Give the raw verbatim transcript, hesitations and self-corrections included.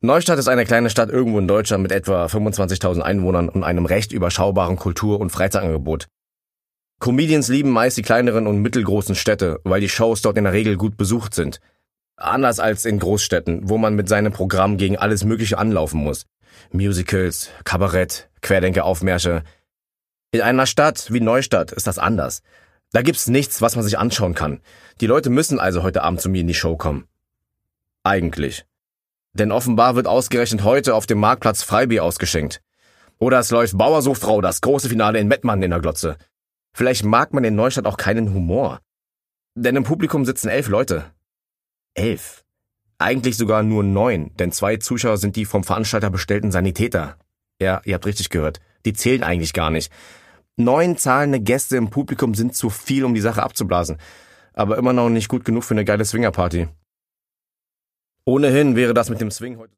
Neustadt ist eine kleine Stadt irgendwo in Deutschland mit etwa fünfundzwanzigtausend Einwohnern und einem recht überschaubaren Kultur- und Freizeitangebot. Comedians lieben meist die kleineren und mittelgroßen Städte, weil die Shows dort in der Regel gut besucht sind. Anders als in Großstädten, wo man mit seinem Programm gegen alles Mögliche anlaufen muss. Musicals, Kabarett, Querdenker-Aufmärsche. In einer Stadt wie Neustadt ist das anders. Da gibt's nichts, was man sich anschauen kann. Die Leute müssen also heute Abend zu mir in die Show kommen. Eigentlich. Denn offenbar wird ausgerechnet heute auf dem Marktplatz Freibier ausgeschenkt. Oder es läuft Bauer sucht Frau, das große Finale in Mettmann in der Glotze. Vielleicht mag man in Neustadt auch keinen Humor. Denn im Publikum sitzen elf Leute. Elf. Eigentlich sogar nur neun, denn zwei Zuschauer sind die vom Veranstalter bestellten Sanitäter. Ja, ihr habt richtig gehört. Die zählen eigentlich gar nicht. Neun zahlende Gäste im Publikum sind zu viel, um die Sache abzublasen. Aber immer noch nicht gut genug für eine geile Swingerparty. Ohnehin wäre das mit dem Swing heute